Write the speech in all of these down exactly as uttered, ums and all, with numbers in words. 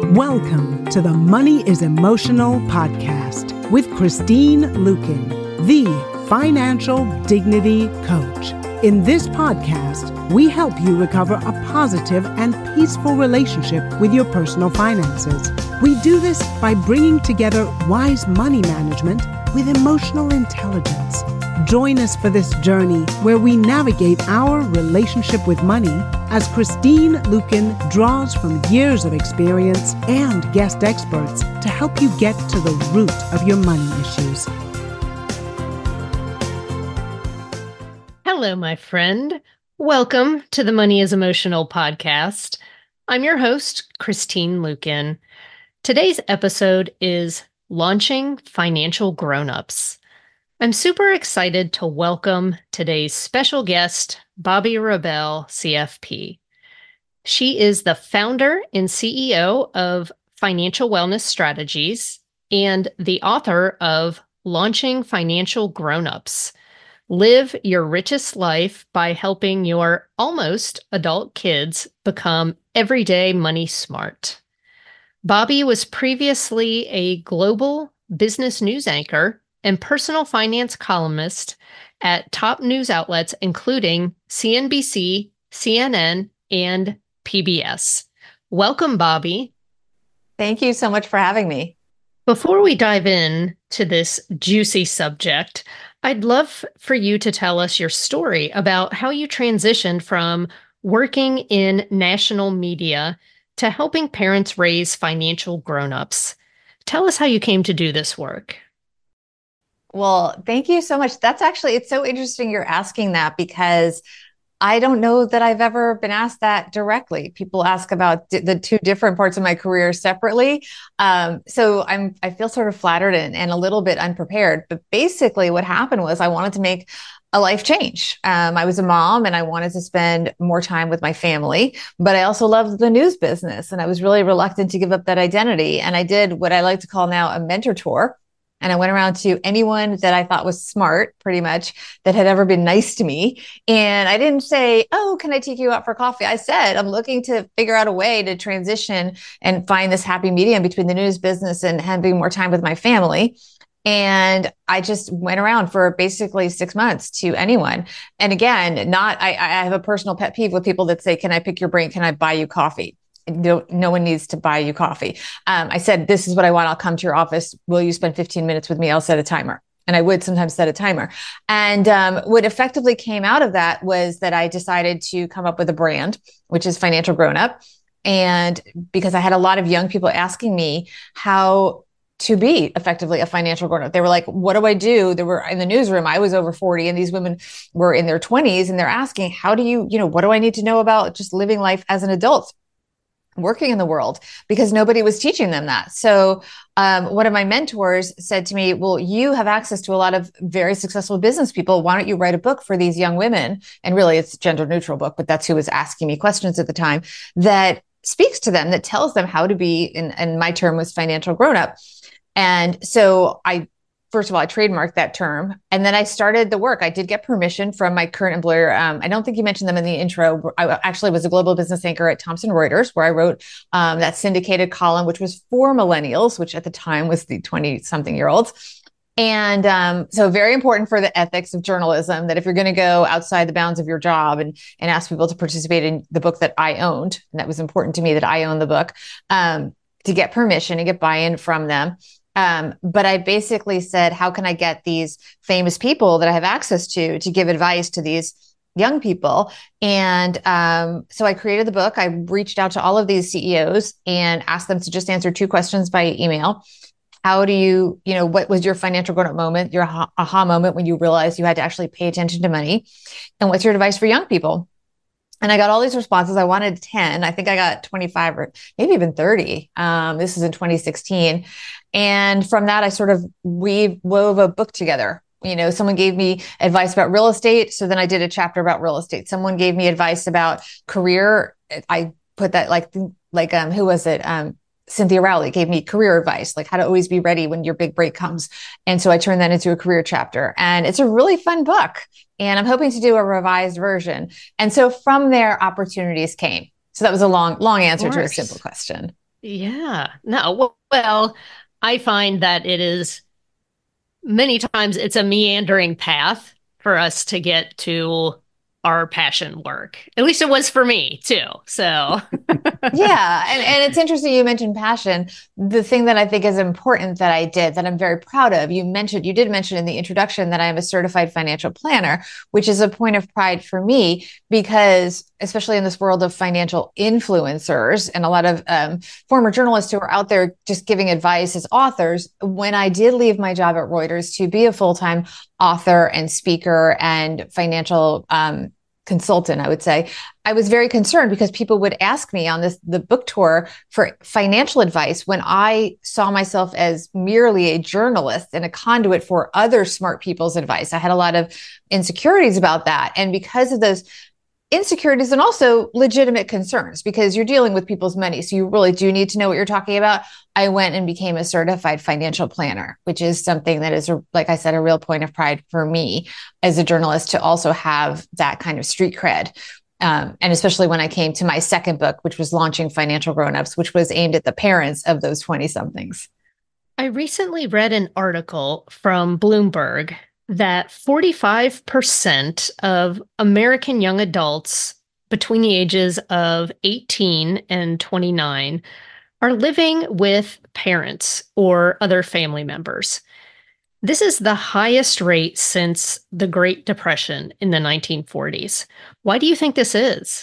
Welcome to the Money is Emotional podcast with Christine Luken, the financial dignity coach. In this podcast, we help you recover a positive and peaceful relationship with your personal finances. We do this by bringing together wise money management with emotional intelligence. Join us for this journey where we navigate our relationship with money as Christine Luken draws from years of experience and guest experts to help you get to the root of your money issues. Hello, my friend. Welcome to the Money is Emotional podcast. I'm your host, Christine Luken. Today's episode is Launching Financial Grownups. I'm super excited to welcome today's special guest, Bobbi Rebell, C F P. She is the founder and C E O of Financial Wellness Strategies and the author of Launching Financial Grownups. Live your richest life by helping your almost adult kids become everyday money smart. Bobbi was previously a global business news anchor and personal finance columnist at top news outlets, including C N B C, C N N, and P B S. Welcome, Bobbi. Thank you so much for having me. Before we dive in to this juicy subject, I'd love for you to tell us your story about how you transitioned from working in national media to helping parents raise financial grown-ups. Tell us how you came to do this work. Well, thank you so much. That's actually, it's so interesting you're asking that because I don't know that I've ever been asked that directly. People ask about d- the two different parts of my career separately. Um, so I'm, I feel sort of flattered and, and a little bit unprepared. But basically what happened was I wanted to make a life change. Um, I was a mom and I wanted to spend more time with my family, but I also loved the news business and I was really reluctant to give up that identity. And I did what I like to call now a mentor tour. And I went around to anyone that I thought was smart, pretty much, that had ever been nice to me. And I didn't say, oh, can I take you out for coffee? I said, I'm looking to figure out a way to transition and find this happy medium between the news business and having more time with my family. And I just went around for basically six months to anyone. And again, not, I, I have a personal pet peeve with people that say, can I pick your brain? Can I buy you coffee? No, no one needs to buy you coffee. Um, I said, this is what I want. I'll come to your office. Will you spend fifteen minutes with me? I'll set a timer. And I would sometimes set a timer. And um, what effectively came out of that was that I decided to come up with a brand, which is Financial Grown Up. And because I had a lot of young people asking me how to be effectively a financial grown up. They were like, what do I do? They were in the newsroom. I was over forty and these women were in their twenties and they're asking, how do you, you know, what do I need to know about just living life as an adult? Working in the world, because nobody was teaching them that. So um, one of my mentors said to me, well, you have access to a lot of very successful business people. Why don't you write a book for these young women? And really it's a gender neutral book, but that's who was asking me questions at the time, that speaks to them, that tells them how to be, and, and my term was financial grown up. And so I First of all, I trademarked that term. And then I started the work. I did get permission from my current employer. Um, I don't think you mentioned them in the intro. I actually was a global business anchor at Thomson Reuters, where I wrote um, that syndicated column, which was for millennials, which at the time was the twenty-something year olds. And um, so very important for the ethics of journalism, that if you're going to go outside the bounds of your job and, and ask people to participate in the book that I owned, and that was important to me that I owned the book, um, to get permission and get buy-in from them. Um, but I basically said, how can I get these famous people that I have access to, to give advice to these young people? And um, so I created the book. I reached out to all of these C E Os and asked them to just answer two questions by email. How do you, you know, what was your financial grown-up moment, your aha, aha moment when you realized you had to actually pay attention to money? And what's your advice for young people? And I got all these responses. I wanted ten. I think I got twenty-five or maybe even thirty. Um, this is in twenty sixteen. And from that, I sort of weave, wove a book together. You know, someone gave me advice about real estate. So then I did a chapter about real estate. Someone gave me advice about career. I put that like, like, um, who was it? Um, Cynthia Rowley gave me career advice, like how to always be ready when your big break comes. And so I turned that into a career chapter, and it's a really fun book, and I'm hoping to do a revised version. And so from there, opportunities came. So that was a long, long answer to a simple question. Yeah. No, well, I find that it is many times it's a meandering path for us to get to our passion work. At least it was for me too. So, Yeah. And, and it's interesting you mentioned passion. The thing that I think is important that I did that I'm very proud of, you mentioned, you did mention in the introduction that I am a certified financial planner, which is a point of pride for me because, especially in this world of financial influencers and a lot of um, former journalists who are out there just giving advice as authors, when I did leave my job at Reuters to be a full-time author and speaker and financial um, consultant, I would say, I was very concerned because people would ask me on this, the book tour for financial advice when I saw myself as merely a journalist and a conduit for other smart people's advice. I had a lot of insecurities about that. And because of those insecurities and also legitimate concerns, because you're dealing with people's money, so you really do need to know what you're talking about, I went and became a certified financial planner, which is something that is, a, like I said, a real point of pride for me as a journalist to also have that kind of street cred. Um, and especially when I came to my second book, which was Launching Financial Grownups, which was aimed at the parents of those twenty somethings. I recently read an article from Bloomberg that forty-five percent of American young adults between the ages of eighteen and twenty-nine are living with parents or other family members. This is the highest rate since the Great Depression in the nineteen forties. Why do you think this is?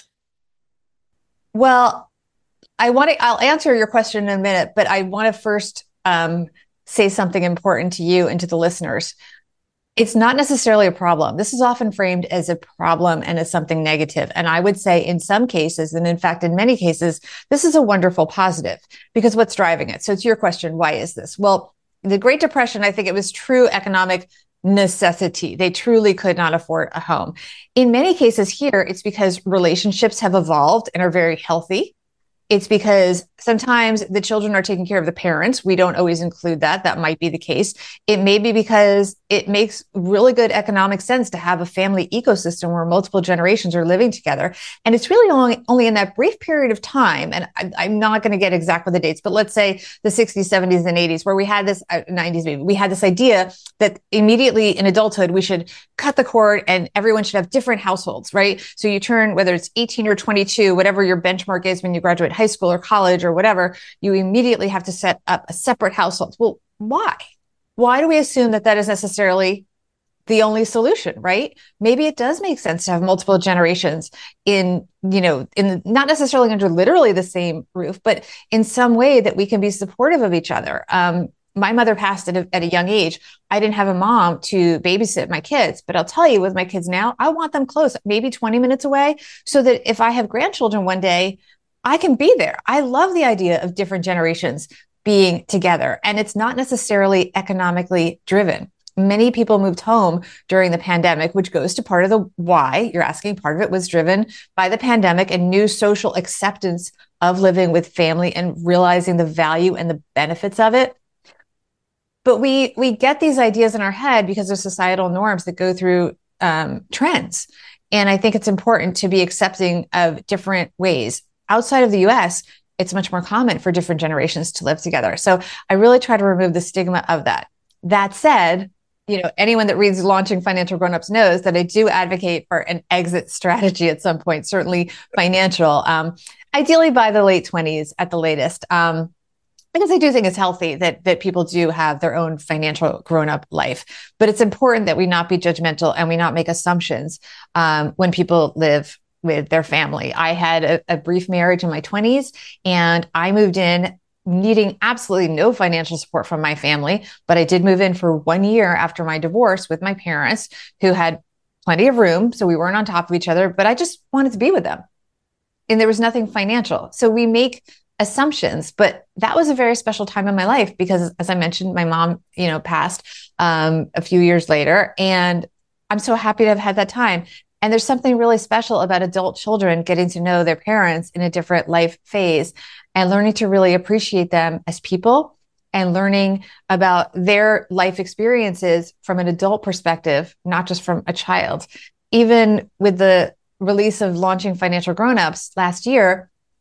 Well, I want to, I'll answer your question in a minute, but I want to first um, say something important to you and to the listeners. It's not necessarily a problem. This is often framed as a problem and as something negative. And I would say in some cases, and in fact, in many cases, this is a wonderful positive because what's driving it? So it's your question, why is this? Well, the Great Depression, I think it was true economic necessity. They truly could not afford a home. In many cases here, it's because relationships have evolved and are very healthy. It's because sometimes the children are taking care of the parents. We don't always include that. That might be the case. It may be because it makes really good economic sense to have a family ecosystem where multiple generations are living together. And it's really only, only in that brief period of time, and I, I'm not going to get exact with the dates, but let's say the sixties, seventies, and eighties, where we had this, uh, nineties maybe, we had this idea that immediately in adulthood, we should cut the cord and everyone should have different households, right? So you turn, whether it's eighteen or twenty-two, whatever your benchmark is when you graduate high school or college or whatever, you immediately have to set up a separate household. Well, why? Why do we assume that that is necessarily the only solution, right? Maybe it does make sense to have multiple generations in, you know, in not necessarily under literally the same roof, but in some way that we can be supportive of each other. Um, my mother passed at a, at a young age. I didn't have a mom to babysit my kids, but I'll tell you with my kids now, I want them close, maybe twenty minutes away, so that if I have grandchildren one day, I can be there. I love the idea of different generations being together, and it's not necessarily economically driven. Many people moved home during the pandemic, which goes to part of the why you're asking. Part of it was driven by the pandemic and new social acceptance of living with family and realizing the value and the benefits of it. But we we get these ideas in our head because of societal norms that go through um, trends. And I think it's important to be accepting of different ways. Outside of the U S, it's much more common for different generations to live together. So I really try to remove the stigma of that. That said, you know, anyone that reads Launching Financial Grownups knows that I do advocate for an exit strategy at some point, certainly financial, um, ideally by the late twenties at the latest. Um, because I do think it's healthy that that people do have their own financial grown-up life. But it's important that we not be judgmental and we not make assumptions um, when people live with their family. I had a, a brief marriage in my twenties, and I moved in needing absolutely no financial support from my family. But I did move in for one year after my divorce with my parents, who had plenty of room. So we weren't on top of each other, but I just wanted to be with them. And there was nothing financial. So we make assumptions, but that was a very special time in my life because, as I mentioned, my mom, you know, passed um, a few years later, and I'm so happy to have had that time. And there's something really special about adult children getting to know their parents in a different life phase and learning to really appreciate them as people and learning about their life experiences from an adult perspective, not just from a child. Even with the release of Launching Financial Grownups last year,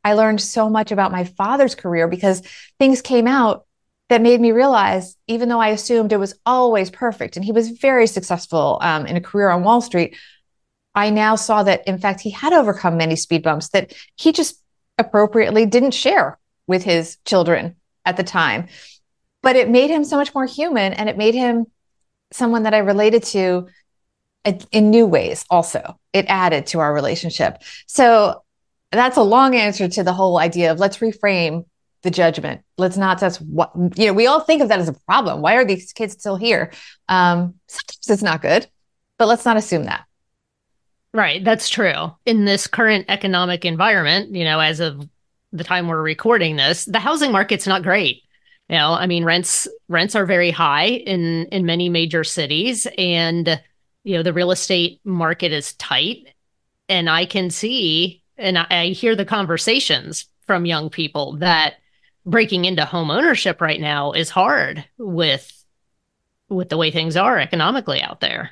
I learned so much about my father's career because things came out that made me realize, even though I assumed it was always perfect and he was very successful um, in a career on Wall Street, I now saw that, in fact, he had overcome many speed bumps that he just appropriately didn't share with his children at the time. But it made him so much more human, and it made him someone that I related to in new ways also. It added to our relationship. So that's a long answer to the whole idea of let's reframe the judgment. Let's not, that's what, you know, we all think of that as a problem. Why are these kids still here? Um, sometimes it's not good, but let's not assume that. Right. That's true. In this current economic environment, you know, as of the time we're recording this, the housing market's not great. You know, I mean, rents rents are very high in in many major cities, and you know, the real estate market is tight. And I can see, and I, I hear the conversations from young people that breaking into home ownership right now is hard with with the way things are economically out there.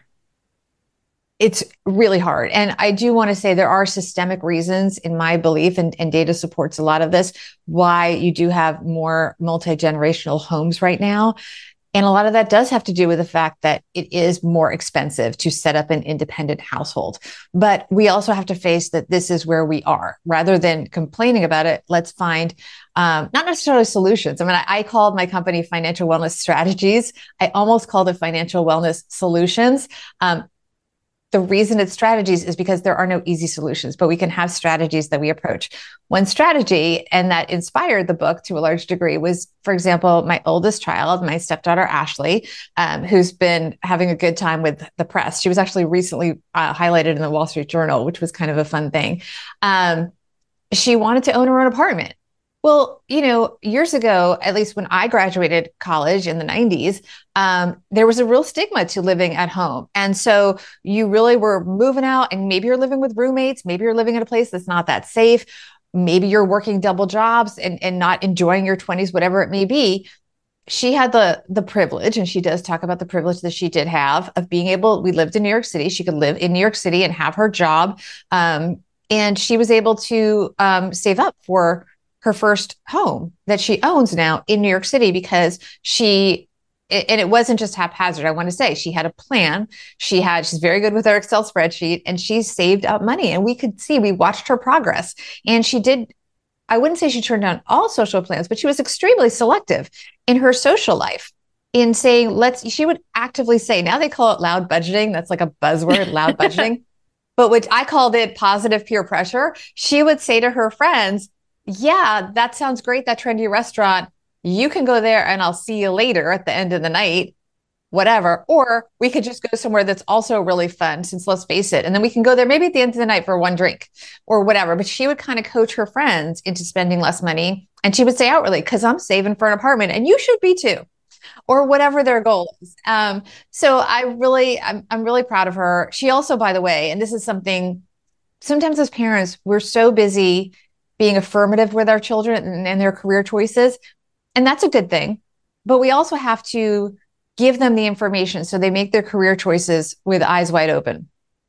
It's really hard. And I do want to say there are systemic reasons in my belief, and, and data supports a lot of this, why you do have more multi-generational homes right now. And a lot of that does have to do with the fact that it is more expensive to set up an independent household. But we also have to face that this is where we are. Rather than complaining about it, let's find um, not necessarily solutions. I mean, I, I called my company Financial Wellness Strategies. I almost called it Financial Wellness Solutions. Um, The reason it's strategies is because there are no easy solutions, but we can have strategies that we approach. One strategy, and that inspired the book to a large degree, was, for example, my oldest child, my stepdaughter, Ashley, um, who's been having a good time with the press. She was actually recently uh, highlighted in the Wall Street Journal, which was kind of a fun thing. Um, she wanted to own her own apartment. Well, you know, years ago, at least when I graduated college in the nineties, um, there was a real stigma to living at home. And so you really were moving out, and maybe you're living with roommates. Maybe you're living in a place that's not that safe. Maybe you're working double jobs and, and not enjoying your twenties, whatever it may be. She had the, the privilege, and she does talk about the privilege that she did have of being able, we lived in New York City. She could live in New York City and have her job. Um, and she was able to um, save up for her first home that she owns now in New York City, because she, and it wasn't just haphazard. I want to say she had a plan. She had, she's very good with her Excel spreadsheet, and she saved up money, and we could see, we watched her progress. And she did, I wouldn't say she turned down all social plans, but she was extremely selective in her social life in saying, let's, she would actively say, now they call it loud budgeting. That's like a buzzword, loud budgeting, but which I called it positive peer pressure. She would say to her friends, yeah, that sounds great, that trendy restaurant. You can go there and I'll see you later at the end of the night, whatever. Or we could just go somewhere that's also really fun, since let's face it. And then we can go there maybe at the end of the night for one drink or whatever. But she would kind of coach her friends into spending less money. And she would say outwardly, because I'm saving for an apartment and you should be too, or whatever their goal is. Um, so I really, I'm, I'm really proud of her. She also, by the way, and this is something, sometimes as parents, we're so busy being affirmative with our children and, and their career choices. And that's a good thing. But we also have to give them the information so they make their career choices with eyes wide open.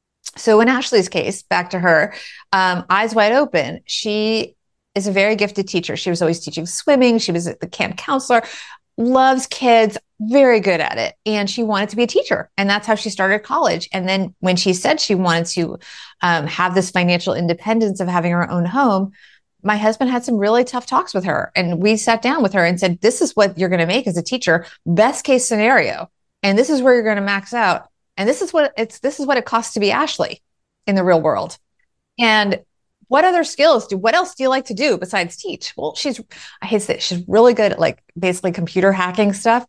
So in Ashley's case, back to her, um, eyes wide open, she is a very gifted teacher. She was always teaching swimming. She was the camp counselor, loves kids, very good at it. And she wanted to be a teacher. And that's how she started college. And then when she said she wanted to um, have this financial independence of having her own home, my husband had some really tough talks with her. And we sat down with her and said, this is what you're going to make as a teacher, best case scenario. And this is where you're going to max out. And this is what it's, this is what it costs to be Ashley in the real world. And what other skills do, what else do you like to do besides teach? Well, she's, I hate to say it, she's really good at like basically computer hacking stuff.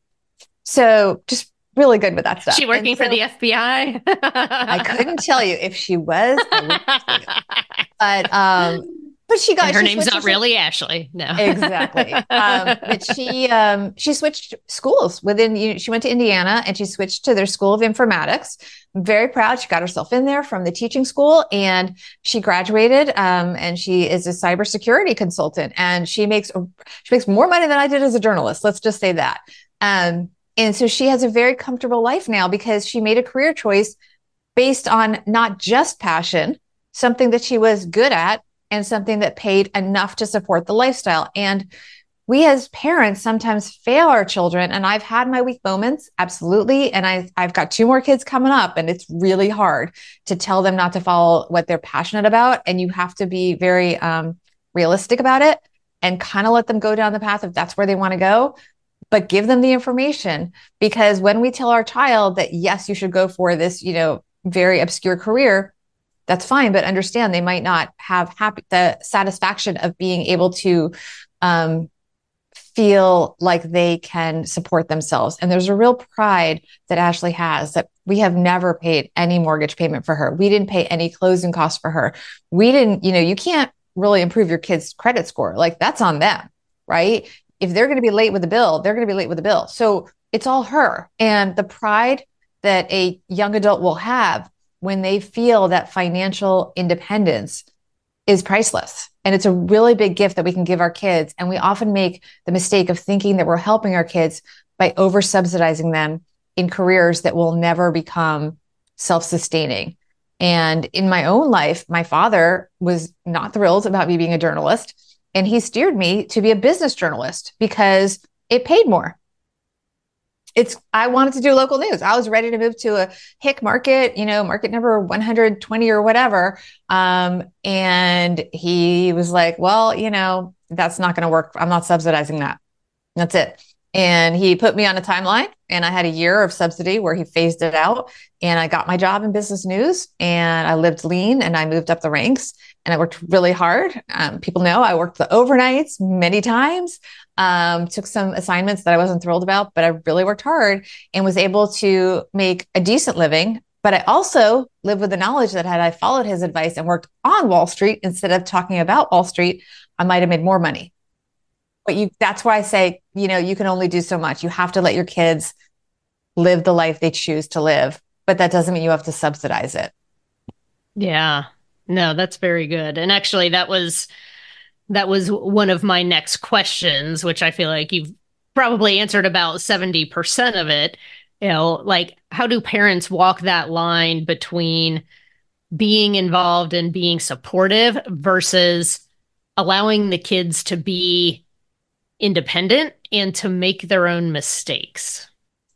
So just really good with that stuff. She working so, for the F B I? I couldn't tell you if she was, but, um, But she got and her she name's not really her, Ashley. No, exactly. Um, but she um, she switched schools within. You know, she went to Indiana and she switched to their School of Informatics. I'm very proud. She got herself in there from the teaching school, and she graduated. Um, and she is a cybersecurity consultant, and she makes she makes more money than I did as a journalist. Let's just say that. Um, and so she has a very comfortable life now because she made a career choice based on not just passion, something that she was good at, and something that paid enough to support the lifestyle. And we as parents sometimes fail our children. And I've had my weak moments, absolutely. And I, I've got two more kids coming up, and it's really hard to tell them not to follow what they're passionate about. And you have to be very um, realistic about it and kind of let them go down the path if that's where they want to go, but give them the information. Because when we tell our child that, yes, you should go for this, you know, very obscure career, that's fine. But understand they might not have happy, the satisfaction of being able to, um, feel like they can support themselves. And there's a real pride that Ashley has that we have never paid any mortgage payment for her. We didn't pay any closing costs for her. We didn't, you know, you can't really improve your kid's credit score. Like that's on them, right? If they're going to be late with the bill, they're going to be late with the bill. So it's all her. And the pride that a young adult will have when they feel that financial independence is priceless. And it's a really big gift that we can give our kids. And we often make the mistake of thinking that we're helping our kids by over subsidizing them in careers that will never become self-sustaining. And in my own life, my father was not thrilled about me being a journalist. And he steered me to be a business journalist because it paid more. It's, I wanted to do local news. I was ready to move to a hick market, you know, market number one hundred twenty or whatever. Um, and he was like, well, you know, that's not going to work. I'm not subsidizing that. That's it. And he put me on a timeline, and I had a year of subsidy where he phased it out, and I got my job in business news, and I lived lean, and I moved up the ranks, and I worked really hard. Um, people know I worked the overnights many times. Um, took some assignments that I wasn't thrilled about, but I really worked hard and was able to make a decent living. But I also lived with the knowledge that had I followed his advice and worked on Wall Street instead of talking about Wall Street, I might have made more money. But you, that's why I say, you know, you can only do so much. You have to let your kids live the life they choose to live, but that doesn't mean you have to subsidize it. Yeah, no, that's very good. And actually that was That was one of my next questions, which I feel like you've probably answered about seventy percent of it. You know, like how do parents walk that line between being involved and being supportive versus allowing the kids to be independent and to make their own mistakes?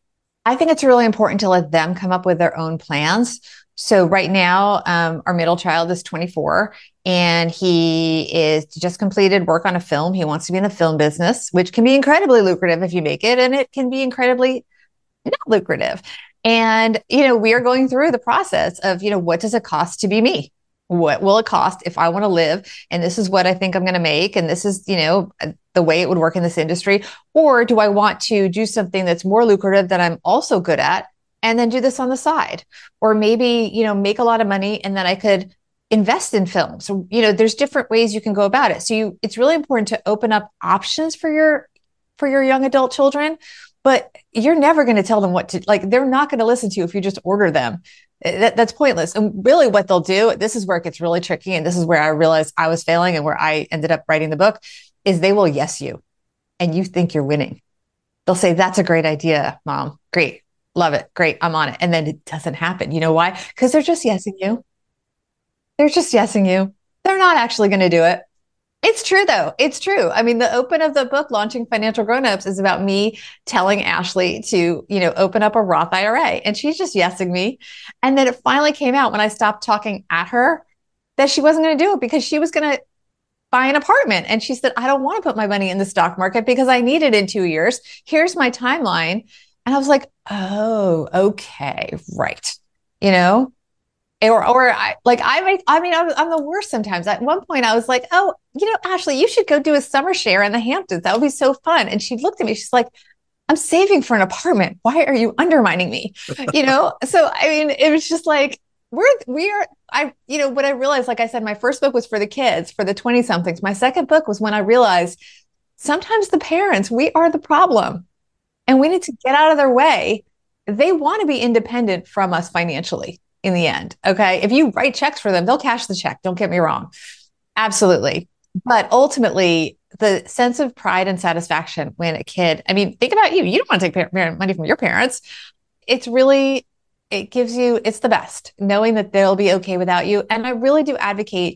I think it's really important to let them come up with their own plans. So right now, um, our middle child is twenty-four, and he is just completed work on a film. He wants to be in the film business, which can be incredibly lucrative if you make it, and it can be incredibly not lucrative. And, you know, we are going through the process of, you know, what does it cost to be me? What will it cost if I want to live? And this is what I think I'm going to make. And this is, you know, the way it would work in this industry. Or do I want to do something that's more lucrative that I'm also good at, and then do this on the side? Or maybe, you know, make a lot of money and then I could invest in films. So, you know, there's different ways you can go about it. So you, it's really important to open up options for your, for your young adult children, but you're never going to tell them what to, like, they're not going to listen to you if you just order them. That, that's pointless. And really what they'll do, this is where it gets really tricky. And this is where I realized I was failing and where I ended up writing the book, is they will yes you, and you think you're winning. They'll say, that's a great idea, Mom. Great. Love it. Great. I'm on it. And then it doesn't happen. You know why? Because they're just yesing you. They're just yesing you. They're not actually going to do it. It's true, though. It's true. I mean, the open of the book, Launching Financial Grownups, is about me telling Ashley to, you know, open up a Roth I R A. And she's just yesing me. And then it finally came out when I stopped talking at her that she wasn't going to do it because she was going to buy an apartment. And she said, I don't want to put my money in the stock market because I need it in two years. Here's my timeline. And I was like, oh, okay, right. You know, or, or I, like, I make, I mean, I'm, I'm the worst sometimes. At one point I was like, oh, you know, Ashley, you should go do a summer share in the Hamptons. That would be so fun. And she looked at me, she's like, I'm saving for an apartment. Why are you undermining me? You know? So, I mean, it was just like, we're, we are, I, you know, what I realized, like I said, my first book was for the kids, for the twenty somethings. My second book was when I realized sometimes the parents, we are the problem. And we need to get out of their way. They want to be independent from us financially in the end. Okay. If you write checks for them, they'll cash the check. Don't get me wrong. Absolutely. But ultimately, the sense of pride and satisfaction when a kid, I mean, think about you. You don't want to take parent money from your parents. It's really, it gives you, it's the best knowing that they'll be okay without you. And I really do advocate,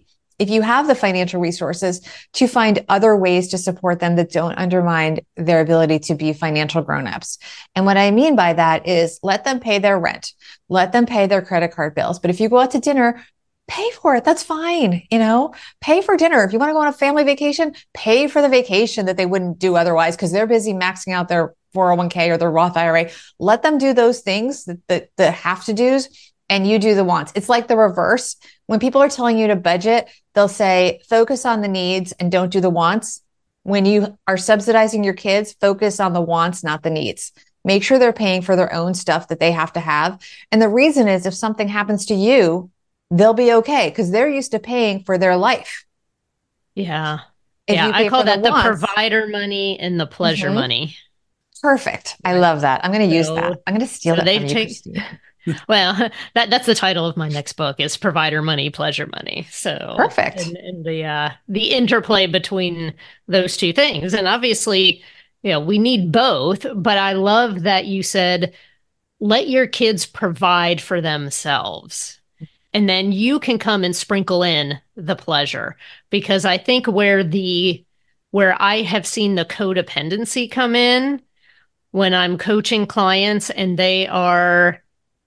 if you have the financial resources, to find other ways to support them that don't undermine their ability to be financial grown-ups. And what I mean by that is let them pay their rent, let them pay their credit card bills. But if you go out to dinner, pay for it. That's fine. You know, pay for dinner. If you want to go on a family vacation, pay for the vacation that they wouldn't do otherwise because they're busy maxing out their four oh one k or their Roth I R A. Let them do those things, that the, the have to do's, and you do the wants. It's like the reverse. When people are telling you to budget, they'll say, focus on the needs and don't do the wants. When you are subsidizing your kids, focus on the wants, not the needs. Make sure they're paying for their own stuff that they have to have. And the reason is if something happens to you, they'll be okay because they're used to paying for their life. Yeah. If yeah. I call the that the wants, provider money and the pleasure mm-hmm. money. Perfect. I love that. I'm going to So- use that. I'm going to steal so that they from take- you, Christine. Well, that that's the title of my next book is Provider Money, Pleasure Money. So Perfect. And, and the uh, the interplay between those two things. And obviously, you know, we need both, but I love that you said, let your kids provide for themselves. And then you can come and sprinkle in the pleasure. Because I think where the where I have seen the codependency come in when I'm coaching clients and they are,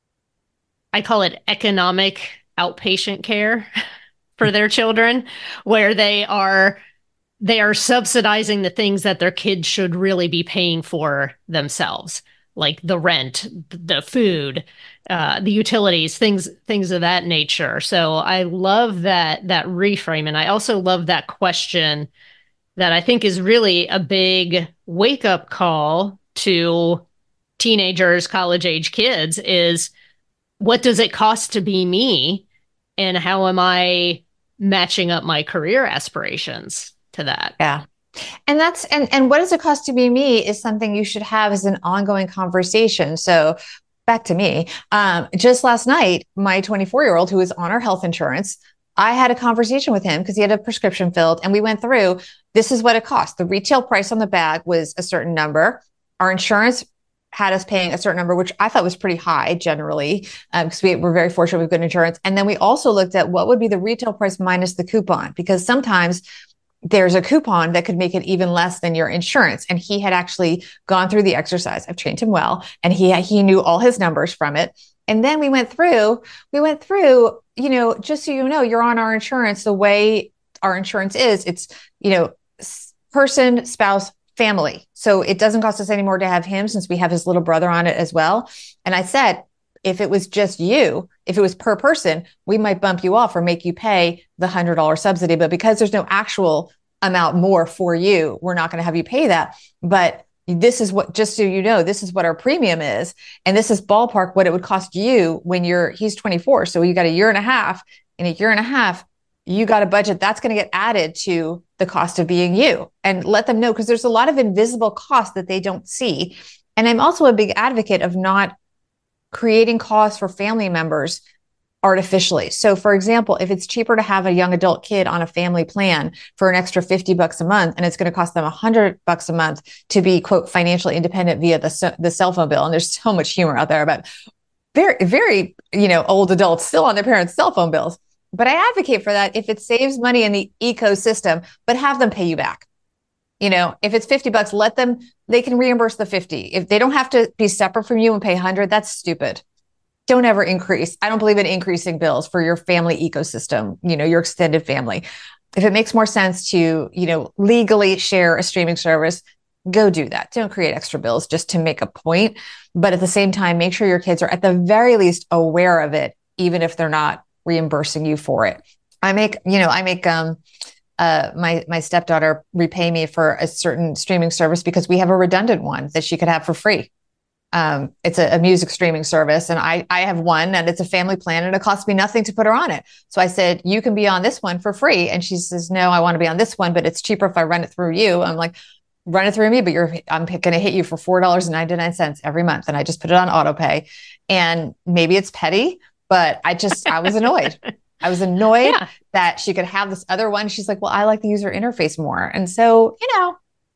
I call it economic outpatient care for their children, where they are they are subsidizing the things that their kids should really be paying for themselves, like the rent, the food, uh, the utilities, things things of that nature. So I love that that reframe, and I also love that question that I think is really a big wake up call to teenagers, college age kids is, what does it cost to be me? And how am I matching up my career aspirations to that? Yeah. And that's, and, and what does it cost to be me is something you should have as an ongoing conversation. So back to me, um, just last night, my twenty-four year old who is on our health insurance, I had a conversation with him because he had a prescription filled and we went through, this is what it cost. The retail price on the bag was a certain number. Our insurance had us paying a certain number, which I thought was pretty high generally, because um, we were very fortunate with good insurance. And then we also looked at what would be the retail price minus the coupon, because sometimes there's a coupon that could make it even less than your insurance. And he had actually gone through the exercise. I've trained him well, and he he knew all his numbers from it. And then we went through, we went through, you know, just so you know, you're on our insurance. The way our insurance is, it's, you know, person, spouse, family. So it doesn't cost us any more to have him since we have his little brother on it as well. And I said, if it was just you, if it was per person, we might bump you off or make you pay the one hundred dollars subsidy. But because there's no actual amount more for you, we're not going to have you pay that. But this is what, just so you know, this is what our premium is. And this is ballpark what it would cost you when you're, he's twenty-four. So you got a year and a half. In a year and a half, you got a budget that's going to get added to the cost of being you, and let them know, because there's a lot of invisible costs that they don't see. And I'm also a big advocate of not creating costs for family members artificially. So for example, if it's cheaper to have a young adult kid on a family plan for an extra fifty bucks a month, and it's going to cost them a hundred bucks a month to be, quote, financially independent via the, the cell phone bill. And there's so much humor out there about very, very, you know, old adults still on their parents' cell phone bills. But I advocate for that if it saves money in the ecosystem, but have them pay you back. You know, if it's fifty bucks, let them, they can reimburse the fifty. If they don't have to be separate from you and pay a hundred, that's stupid. Don't ever increase. I don't believe in increasing bills for your family ecosystem, you know, your extended family. If it makes more sense to, you know, legally share a streaming service, go do that. Don't create extra bills just to make a point. But at the same time, make sure your kids are at the very least aware of it, even if they're not reimbursing you for it. I make, you know, I make, um, uh, my, my stepdaughter repay me for a certain streaming service because we have a redundant one that she could have for free. Um, it's a, a music streaming service, and I, I have one, and it's a family plan, and it costs me nothing to put her on it. So I said, you can be on this one for free. And she says, no, I want to be on this one, but it's cheaper if I run it through you. I'm like, run it through me, but you're, I'm going to hit you for four dollars and ninety-nine cents every month. And I just put it on auto pay, and maybe it's petty, but I just, I was annoyed. I was annoyed yeah. that she could have this other one. She's like, well, I like the user interface more. And so, you know,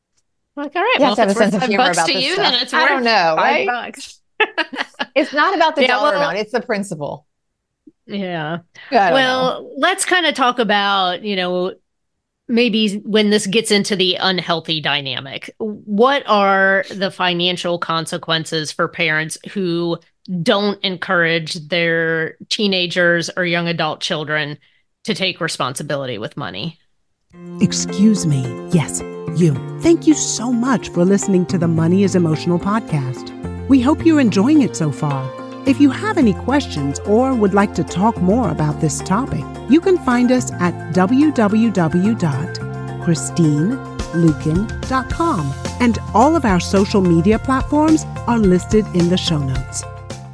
like, all right, you well, have to have a sense of humor about to this you, stuff. Then it's I don't know, five right? bucks. It's not about the yeah, dollar well, amount. It's the principle. Yeah. I don't know. Well, let's kind of talk about, you know, maybe when this gets into the unhealthy dynamic. What are the financial consequences for parents who don't encourage their teenagers or young adult children to take responsibility with money? Excuse me. Yes, you. Thank you so much for listening to the Money is Emotional podcast. We hope you're enjoying it so far. If you have any questions or would like to talk more about this topic, you can find us at w w w dot christine luken dot com, and all of our social media platforms are listed in the show notes.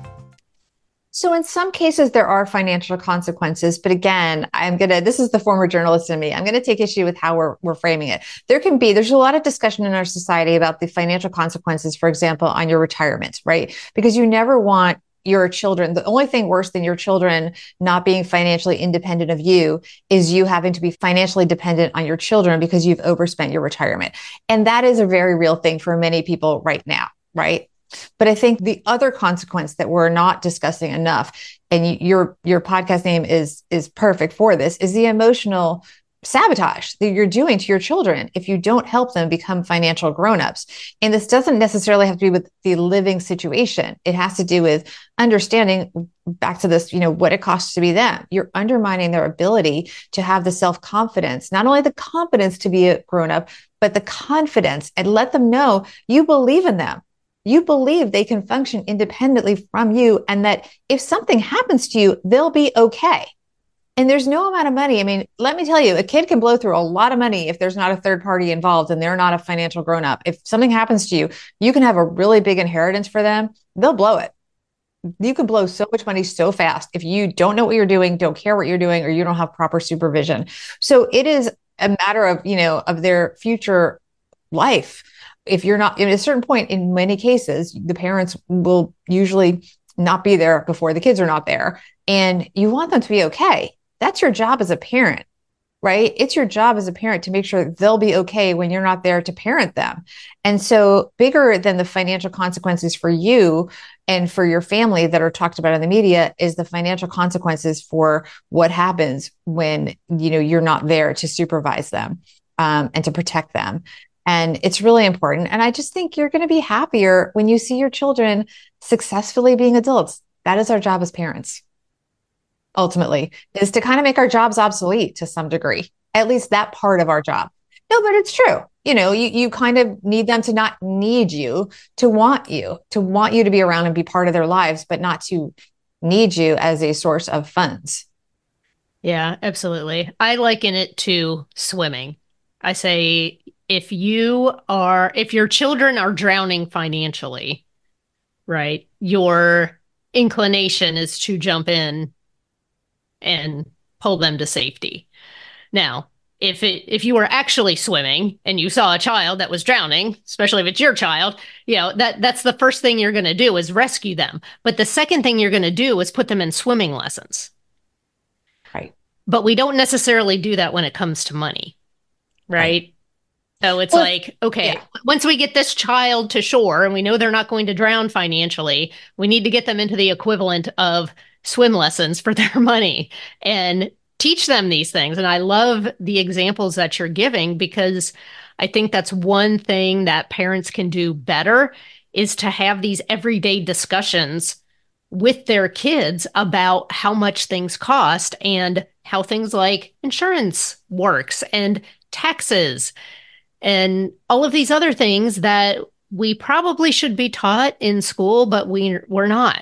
So in some cases, there are financial consequences. But again, I'm going to, this is the former journalist in me. I'm going to take issue with how we're, we're framing it. There can be, there's a lot of discussion in our society about the financial consequences, for example, on your retirement, right? Because you never want your children, the only thing worse than your children not being financially independent of you is you having to be financially dependent on your children because you've overspent your retirement. And that is a very real thing for many people right now, right? But I think the other consequence that we're not discussing enough, and your your podcast name is is perfect for this, is the emotional sabotage that you're doing to your children if you don't help them become financial grown-ups. And this doesn't necessarily have to be with the living situation. It has to do with understanding, back to this, you know, what it costs to be them. You're undermining their ability to have the self-confidence, not only the confidence to be a grown-up, but the confidence, and let them know you believe in them. You believe they can function independently from you, and that if something happens to you, they'll be okay. And there's no amount of money. I mean, let me tell you, a kid can blow through a lot of money if there's not a third party involved and they're not a financial grown-up. If something happens to you, you can have a really big inheritance for them. They'll blow it. You can blow so much money so fast if you don't know what you're doing, don't care what you're doing, or you don't have proper supervision. So it is a matter of, you know, of their future life. If you're not, at a certain point, in many cases, the parents will usually not be there before the kids are not there. And you want them to be okay. That's your job as a parent, right? It's your job as a parent to make sure they'll be okay when you're not there to parent them. And so bigger than the financial consequences for you and for your family that are talked about in the media is the financial consequences for what happens when, you know, you're not there to supervise them um, and to protect them. And it's really important. And I just think you're going to be happier when you see your children successfully being adults. That is our job as parents, ultimately, is to kind of make our jobs obsolete to some degree, at least that part of our job. No, but it's true. You know, you, you kind of need them to not need you, to want you, to want you to be around and be part of their lives, but not to need you as a source of funds. Yeah, absolutely. I liken it to swimming. I say, if you are, if your children are drowning financially, right, your inclination is to jump in and pull them to safety. Now, if it, if you were actually swimming and you saw a child that was drowning, especially if it's your child, you know, that that's the first thing you're going to do is rescue them. But the second thing you're going to do is put them in swimming lessons. Right. But we don't necessarily do that when it comes to money, right? right. So it's well, like, okay, yeah. Once we get this child to shore and we know they're not going to drown financially, we need to get them into the equivalent of swim lessons for their money and teach them these things. And I love the examples that you're giving, because I think that's one thing that parents can do better, is to have these everyday discussions with their kids about how much things cost and how things like insurance works and taxes and all of these other things that we probably should be taught in school, but we, we're not.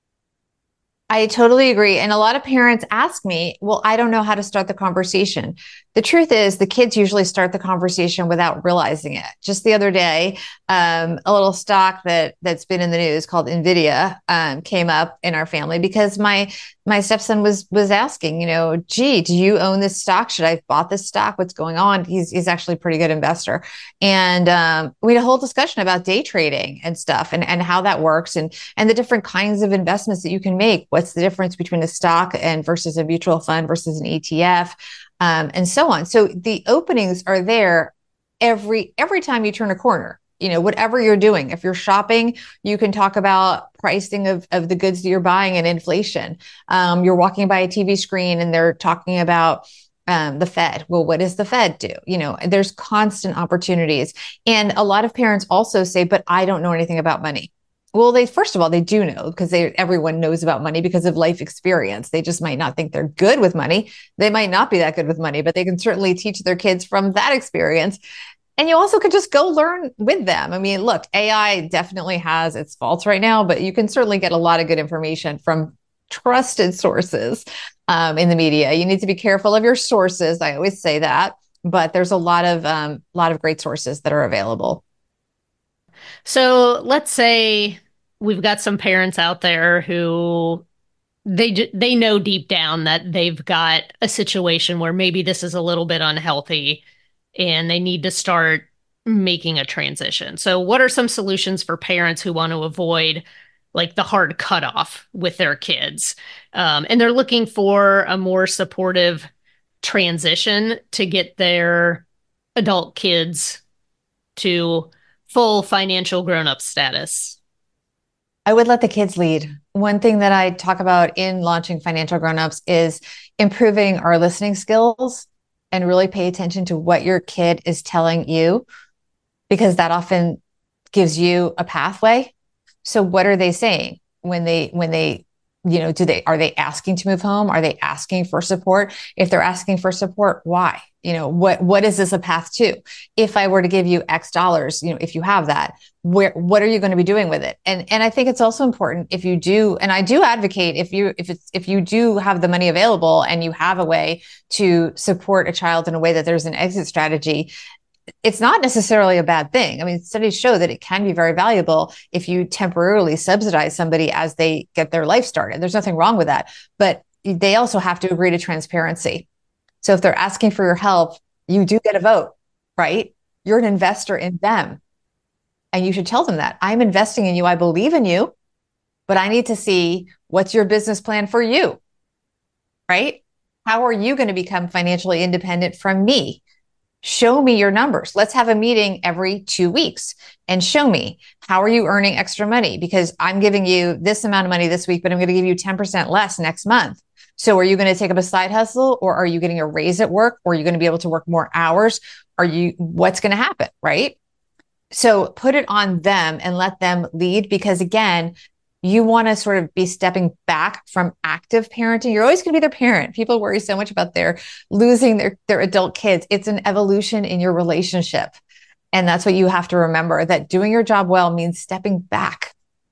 I totally agree. And a lot of parents ask me, well, I don't know how to start the conversation. The truth is, the kids usually start the conversation without realizing it. Just the other day, um, a little stock that that's been in the news called NVIDIA um, came up in our family because my my stepson was was asking, you know, gee, do you own this stock? Should I have bought this stock? What's going on? He's he's actually a pretty good investor, and um, we had a whole discussion about day trading and stuff, and and how that works, and and the different kinds of investments that you can make. What's the difference between a stock and versus a mutual fund versus an E T F? Um, and so on. So the openings are there every every time you turn a corner. you know, whatever you're doing. If you're shopping, you can talk about pricing of, of the goods that you're buying and inflation. Um, you're walking by a T V screen and they're talking about um, the Fed. Well, what does the Fed do? You know, there's constant opportunities. And a lot of parents also say, but I don't know anything about money. Well, they, first of all, they do know because they, everyone knows about money because of life experience. They just might not think they're good with money. They might not be that good with money, but they can certainly teach their kids from that experience. And you also could just go learn with them. I mean, look, A I definitely has its faults right now, but you can certainly get a lot of good information from trusted sources um, in the media. You need to be careful of your sources. I always say that, but there's a lot of um, lot of great sources that are available. So let's say we've got some parents out there who they they know deep down that they've got a situation where maybe this is a little bit unhealthy and they need to start making a transition. So what are some solutions for parents who want to avoid like the hard cutoff with their kids? Um, and they're looking for a more supportive transition to get their adult kids to full financial grown-up status. I would let the kids lead. One thing that I talk about in launching Financial Grownups is improving our listening skills and really pay attention to what your kid is telling you, because that often gives you a pathway. So what are they saying when they, when they, you know, do they, are they asking to move home? Are they asking for support? If they're asking for support, why? You know, what, what is this a path to? If I were to give you X dollars, you know, if you have that, where, what are you going to be doing with it? And, and I think it's also important if you do, and I do advocate if you, if it's, if you do have the money available and you have a way to support a child in a way that there's an exit strategy, it's not necessarily a bad thing. I mean, studies show that it can be very valuable if you temporarily subsidize somebody as they get their life started. There's nothing wrong with that, but they also have to agree to transparency. So if they're asking for your help, you do get a vote, right? You're an investor in them. And you should tell them that I'm investing in you. I believe in you, but I need to see what's your business plan for you, right? How are you going to become financially independent from me? Show me your numbers. Let's have a meeting every two weeks and show me, how are you earning extra money? Because I'm giving you this amount of money this week, but I'm going to give you ten percent less next month. So are you going to take up a side hustle, or are you getting a raise at work? Or are you going to be able to work more hours? Are you, what's going to happen? Right? So put it on them and let them lead, because again, you want to sort of be stepping back from active parenting. You're always going to be their parent. People worry so much about their losing their, their adult kids. It's an evolution in your relationship. And that's what you have to remember, that doing your job well means stepping back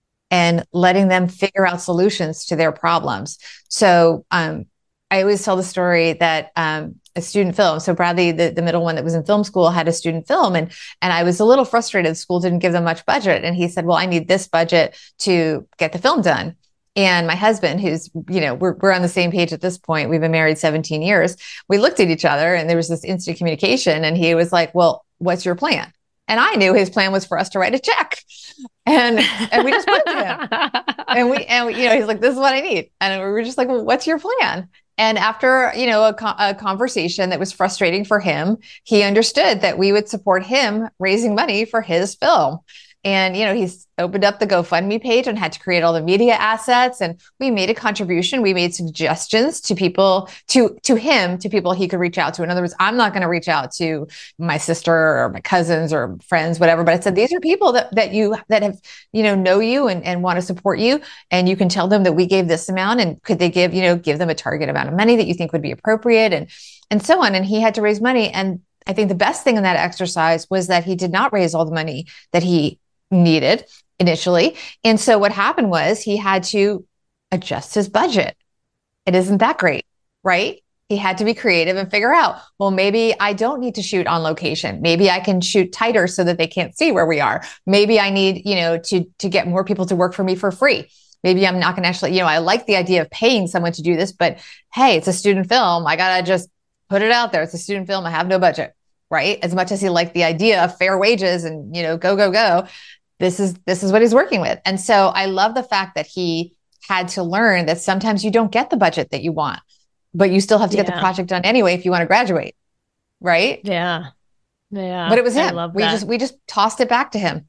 and letting them figure out solutions to their problems. So um, I always tell the story that um, a student film. So Bradley, the, the middle one that was in film school, had a student film. And, and I was a little frustrated. The school didn't give them much budget. And he said, well, I need this budget to get the film done. And my husband, who's, you know, we're, we're on the same page at this point. We've been married seventeen years. We looked at each other and there was this instant communication. And he was like, well, what's your plan? And I knew his plan was for us to write a check. And, and we just put it to him. And we, and we, you know, he's like, this is what I need. And we were just like, well, what's your plan? And after, you know, a, a conversation that was frustrating for him, he understood that we would support him raising money for his film. And, you know, he's opened up the GoFundMe page and had to create all the media assets. And we made a contribution. We made suggestions to people, to, to him, to people he could reach out to. In other words, I'm not going to reach out to my sister or my cousins or friends, whatever. But I said, these are people that, that you, that have, you know, know you and, and want to support you. And you can tell them that we gave this amount, and could they give, you know, give them a target amount of money that you think would be appropriate, and, and so on. And he had to raise money. And I think the best thing in that exercise was that he did not raise all the money that he needed initially. And so what happened was he had to adjust his budget. It isn't that great, right? He had to be creative and figure out, well, maybe I don't need to shoot on location. Maybe I can shoot tighter so that they can't see where we are. Maybe I need, you know, to, to get more people to work for me for free. Maybe I'm not going to actually, you know, I like the idea of paying someone to do this, but hey, it's a student film. I got to just put it out there. It's a student film. I have no budget, right? As much as he liked the idea of fair wages and, you know, go, go, go. This is, this is what he's working with. And so I love the fact that he had to learn that sometimes you don't get the budget that you want, but you still have to yeah. get the project done anyway if you want to graduate. Right? Yeah. Yeah, But it was I him. love We that. just we just tossed it back to him.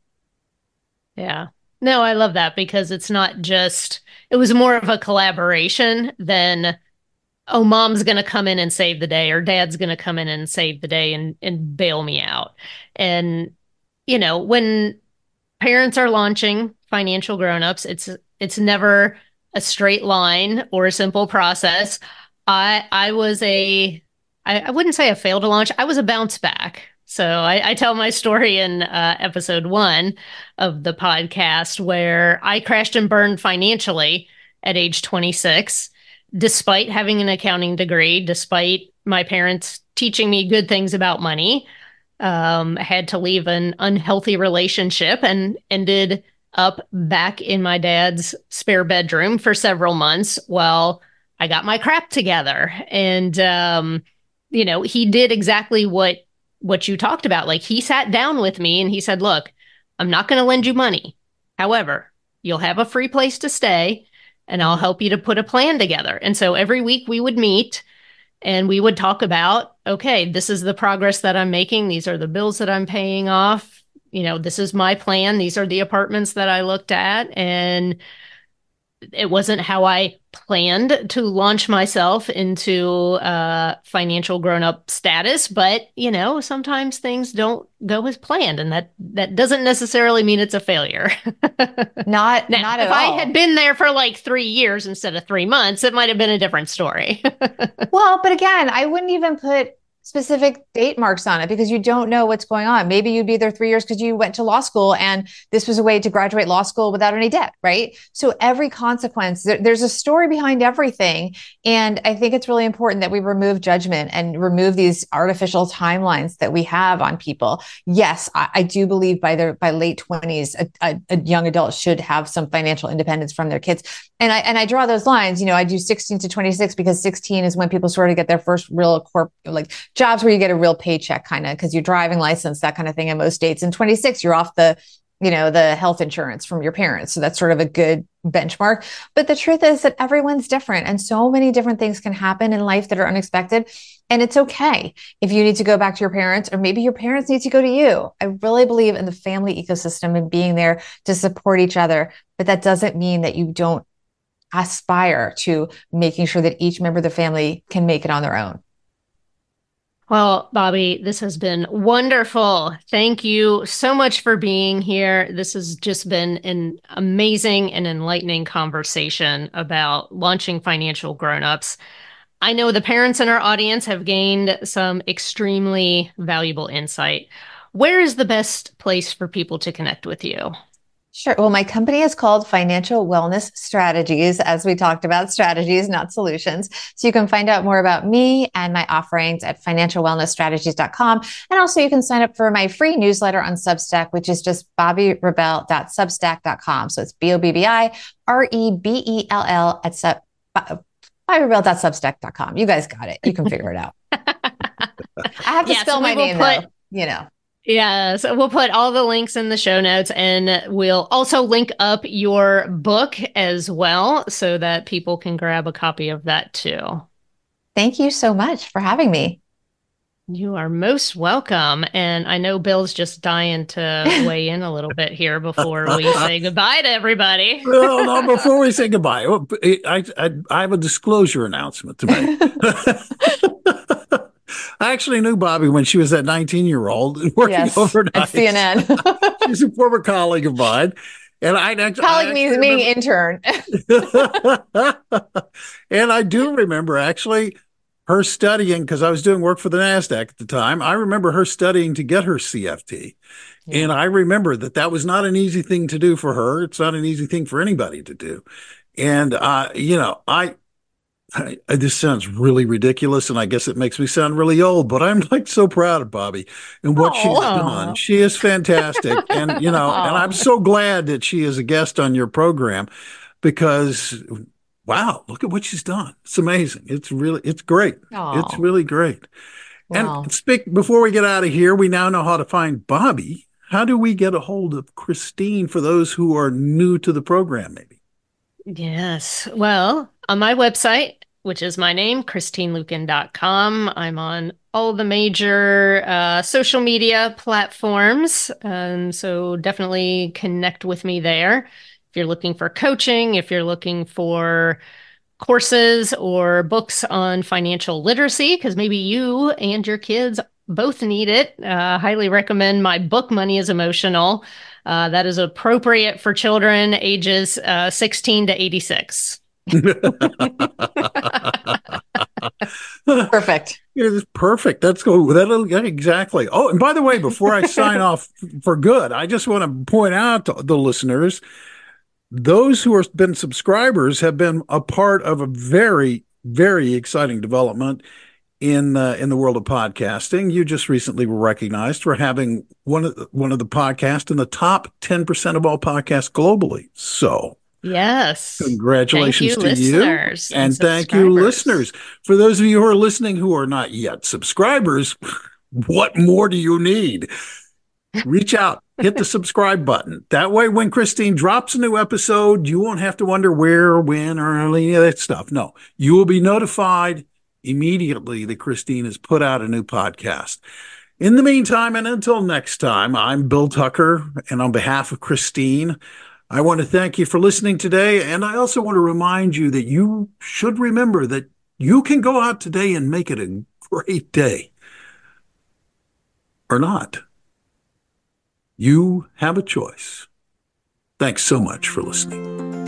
Yeah. No, I love that because it's not just, it was more of a collaboration than, oh, mom's going to come in and save the day or dad's going to come in and save the day and, and bail me out. And, you know, when parents are launching financial grown-ups, it's it's never a straight line or a simple process. I I was a I, I wouldn't say I failed to launch. I was a bounce back. So I, I tell my story in uh, episode one of the podcast where I crashed and burned financially at age twenty-six, despite having an accounting degree, despite my parents teaching me good things about money. Um, had to leave an unhealthy relationship and ended up back in my dad's spare bedroom for several months while I got my crap together. And um, you know, he did exactly what what you talked about. Like he sat down with me and he said, "Look, I'm not going to lend you money. However, you'll have a free place to stay and I'll help you to put a plan together." And so every week we would meet and we would talk about, okay, this is the progress that I'm making. These are the bills that I'm paying off. You know, this is my plan. These are the apartments that I looked at. And it wasn't how I planned to launch myself into uh, financial grown-up status, but you know, sometimes things don't go as planned, and that that doesn't necessarily mean it's a failure. Not now, not if at I all. had been there for like three years instead of three months, it might have been a different story. Well, but again, I wouldn't even put specific date marks on it because you don't know what's going on. Maybe you'd be there three years because you went to law school and this was a way to graduate law school without any debt, right? So every consequence, there, there's a story behind everything. And I think it's really important that we remove judgment and remove these artificial timelines that we have on people. Yes, I, I do believe by their by late twenties, a, a, a young adult should have some financial independence from their kids. And I and I draw those lines. You know, I do sixteen to twenty-six because sixteen is when people sort of get their first real corp like jobs where you get a real paycheck, kind of because your driving license, that kind of thing in most states. And twenty-six, you're off the, you know, the health insurance from your parents. So that's sort of a good benchmark. But the truth is that everyone's different, and so many different things can happen in life that are unexpected. And it's okay if you need to go back to your parents, or maybe your parents need to go to you. I really believe in the family ecosystem and being there to support each other. But that doesn't mean that you don't aspire to making sure that each member of the family can make it on their own. Well, Bobbi, this has been wonderful. Thank you so much for being here. This has just been an amazing and enlightening conversation about launching financial grown-ups. I know the parents in our audience have gained some extremely valuable insight. Where is the best place for people to connect with you? Sure. Well, my company is called Financial Wellness Strategies, as we talked about, strategies, not solutions. So you can find out more about me and my offerings at financial wellness strategies dot com. And also you can sign up for my free newsletter on Substack, which is just bobbi rebell dot substack dot com. So it's B O B B I R E B E L L at sub, bobbi rebell dot substack dot com. You guys got it. You can figure it out. I have to yeah, spell so my name, put- though, you know. Yeah, so we'll put all the links in the show notes, and we'll also link up your book as well so that people can grab a copy of that too. Thank you so much for having me. You are most welcome. And I know Bill's just dying to weigh in a little bit here before we say goodbye to everybody. Well, no, before we say goodbye, I, I, I have a disclosure announcement to make. I actually knew Bobbi when she was that nineteen-year-old working yes, overnight at C N N. She's a former colleague of mine. And I actually, colleague I means meaning intern. And I do remember actually her studying, because I was doing work for the NASDAQ at the time. I remember her studying to get her C F T. Yeah. And I remember that that was not an easy thing to do for her. It's not an easy thing for anybody to do. And, uh, you know, I, I, this sounds really ridiculous, and I guess it makes me sound really old, but I'm like so proud of Bobbi and what Aww. she's done. She is fantastic. And, you know, Aww. and I'm so glad that she is a guest on your program because, wow, look at what she's done. It's amazing. It's really, it's great. Aww. It's really great. Wow. And speak, before we get out of here, we now know how to find Bobbi. How do we get a hold of Christine for those who are new to the program, maybe? Yes. Well, on my website, which is my name, christine luken dot com, I'm on all the major uh, social media platforms. Um, so definitely connect with me there. If you're looking for coaching, if you're looking for courses or books on financial literacy, because maybe you and your kids both need it. Uh, highly recommend my book, Money is Emotional. Uh, that is appropriate for children ages uh, sixteen to eighty-six. Perfect. It's perfect. That's go. That'll yeah, exactly. Oh, and by the way, before I sign off for good, I just want to point out to the listeners, those who have been subscribers have been a part of a very, very exciting development in uh, in the world of podcasting. You just recently were recognized for having one of the, one of the podcasts in the top ten percent of all podcasts globally. So, yes, congratulations thank you, to you, listeners and, and thank you, listeners. For those of you who are listening who are not yet subscribers, what more do you need? Reach out. Hit the subscribe button. That way, when Christine drops a new episode, you won't have to wonder where or when or any of that stuff. No, you will be notified immediately that Christine has put out a new podcast. In the meantime, and until next time, I'm Bill Tucker, and on behalf of Christine, I want to thank you for listening today. And I also want to remind you that you should remember that you can go out today and make it a great day. Or not. You have a choice. Thanks so much for listening.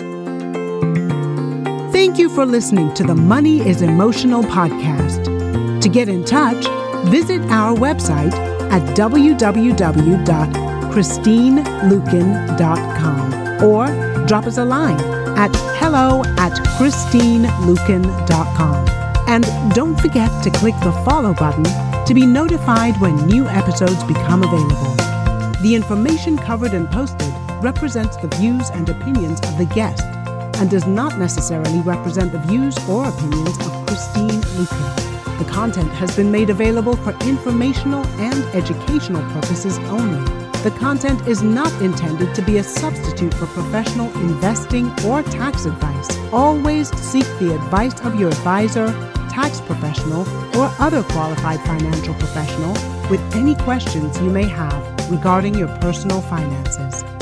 Thank you for listening to the Money is Emotional podcast. To get in touch, visit our website at w w w dot christine luken dot com or drop us a line at hello at christine luken dot com. And don't forget to click the follow button to be notified when new episodes become available. The information covered and posted represents the views and opinions of the guest and does not necessarily represent the views or opinions of Christine Luken. The content has been made available for informational and educational purposes only. The content is not intended to be a substitute for professional investing or tax advice. Always seek the advice of your advisor, tax professional, or other qualified financial professional with any questions you may have regarding your personal finances.